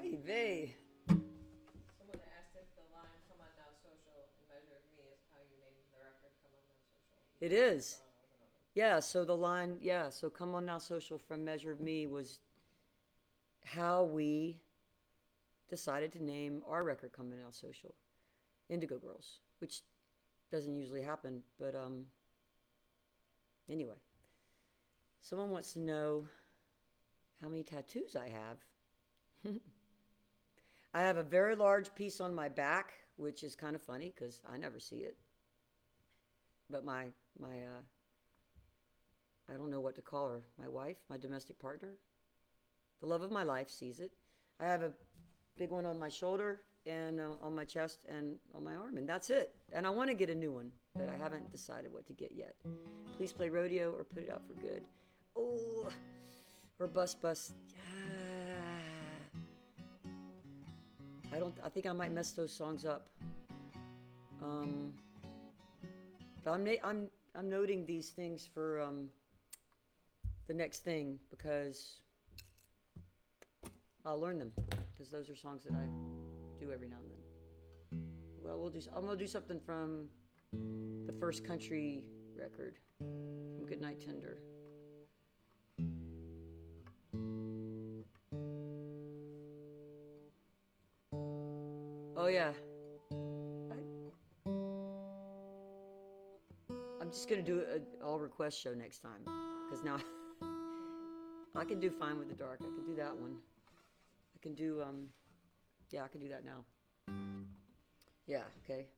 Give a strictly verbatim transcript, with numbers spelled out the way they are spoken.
Oy vey. Someone asked if the line "Come on Now Social" and "Measure of Me" is how you named the record "Come on Now Social." It Even though that is. song wasn't on it. Yeah, so the line, yeah, so Come On Now Social from Measure of Me was how we decided to name our record Come On Now Social, Indigo Girls, which doesn't usually happen, but um, anyway. Someone wants to know how many tattoos I have. I have a very large piece on my back, which is kind of funny because I never see it. But my my uh, I don't know what to call her. My wife, my domestic partner, the love of my life sees it. I have a big one on my shoulder and uh, on my chest and on my arm, and that's it. And I want to get a new one, but I haven't decided what to get yet. Please play rodeo or put it out for good. Oh, or bus bus. Ah, I don't. I think I might mess those songs up. Um, but I'm I'm I'm noting these things for um, the next thing because I'll learn them because those are songs that I do every now and then. Well, we'll do. I'm gonna do something from the first country record from Goodnight Tender. Oh yeah, I, I'm just gonna do an all request show next time because now I can do Fine with the Dark. I can do that one. I can do um, yeah, I can do that now. Yeah, okay.